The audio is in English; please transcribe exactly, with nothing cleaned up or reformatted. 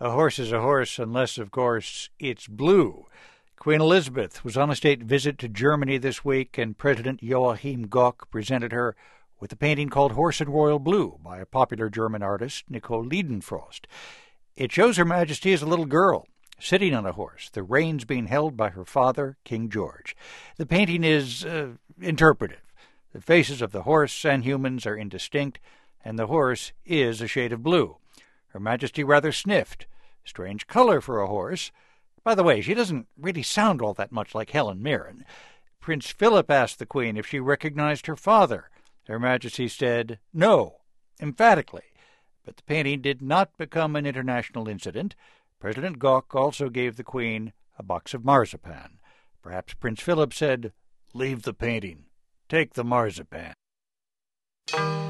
A horse is a horse unless, of course, it's blue. Queen Elizabeth was on a state visit to Germany this week, and President Joachim Gauck presented her with a painting called Horse in Royal Blue by a popular German artist, Nicole Liedenfrost. It shows Her Majesty as a little girl, sitting on a horse, the reins being held by her father, King George. The painting is uh, interpretive. The faces of the horse and humans are indistinct, and the horse is a shade of blue. Her Majesty rather sniffed. Strange color for a horse. By the way, she doesn't really sound all that much like Helen Mirren. Prince Philip asked the Queen if she recognized her father. Her Majesty said no, emphatically. But the painting did not become an international incident. President Gauck also gave the Queen a box of marzipan. Perhaps Prince Philip said, "Leave the painting. Take the marzipan."